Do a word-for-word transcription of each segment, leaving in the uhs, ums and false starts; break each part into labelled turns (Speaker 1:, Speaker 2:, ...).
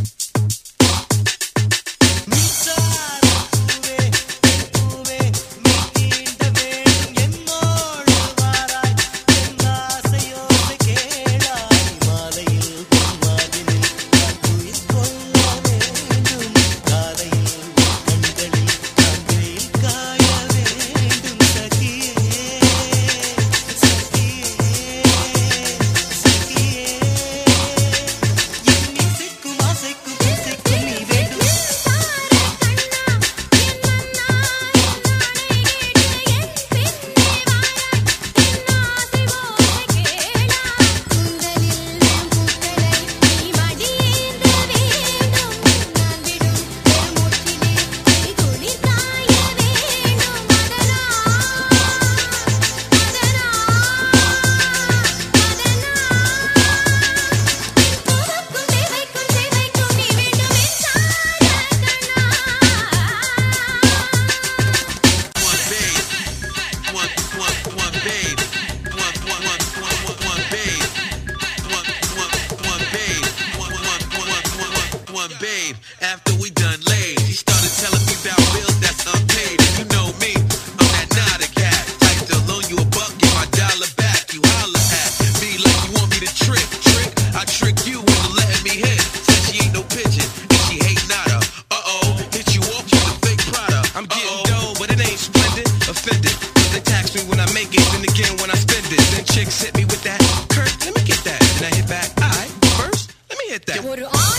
Speaker 1: After we done laid, he started telling me about bills that's unpaid. And you know me, I'm that nada cat. Type to loan you a buck, get my dollar back. You holla at me like you want me to trick, trick. I trick you into letting me hit. Said she ain't no pigeon, and she hate nada. Uh-oh, hit you off with a fake Prada. I'm getting dough, but it ain't splendid. Offended, cause they tax me when I make it, then again when I spend it. Then chicks hit me with that, Kurt, let me get that. Then I hit back, alright, first, let me hit that.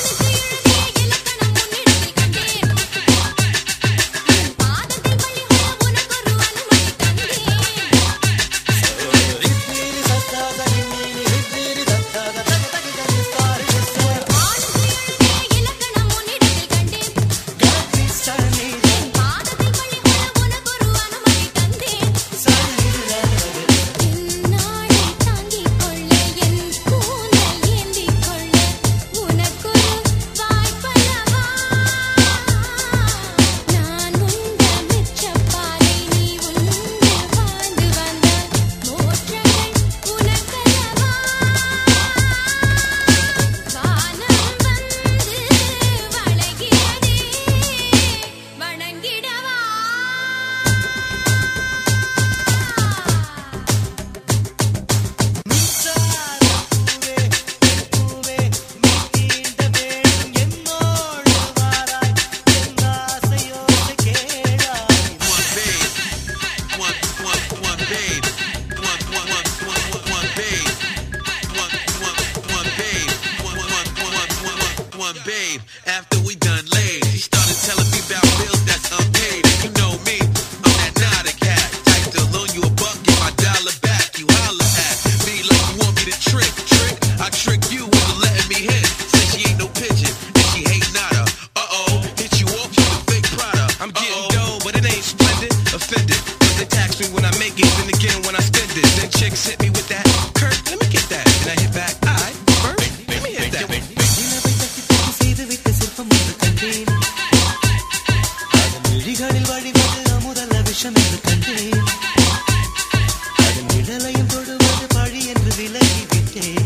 Speaker 1: Babe, after we done laid, he started telling me about bills that's unpaid. And you know me, I'm that nada cat. Type to loan you a buck, get my dollar back. You holla at me like you want me to trick, trick. I trick you into letting me hit. Said she ain't no pigeon, and she hate nada. Uh-oh, hit you off with a fake Prada. I'm getting dough, but it ain't splendid. Offended, cause they tax me when I make it, then again when I spend it. Then chicks hit me with that, Kurt, let me get that. Then I hit back, alright, first, let me hit that.
Speaker 2: விழிகளில் வழிவது அமுதல்ல விஷம் என்று கண்டேன். அதன் நிழலையும் தொடுவது பழி என்று விலகிவிட்டேன்.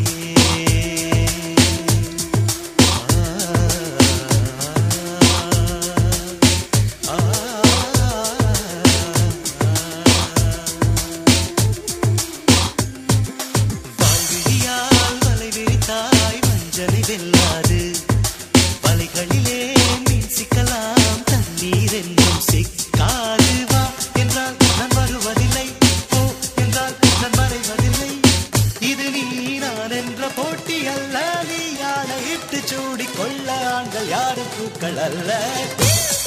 Speaker 2: வாழ்விழியால் வலை விரித்தாய் வஞ்சனை வெல்லாது. வலைகளிலே மீன் சிக்கலாம் தண்ணீர் என்னும் சிக்காது. வா என்றால் நான் வருவதில்லை, போ என்றால் நான் மறைவதில்லை. இது நீ நான் என்ற போட்டி அல்ல, நீ யானை இட்டு சூடிக்கொள்ள ஆண்கள் யாரும் பூக்கள் அல்ல.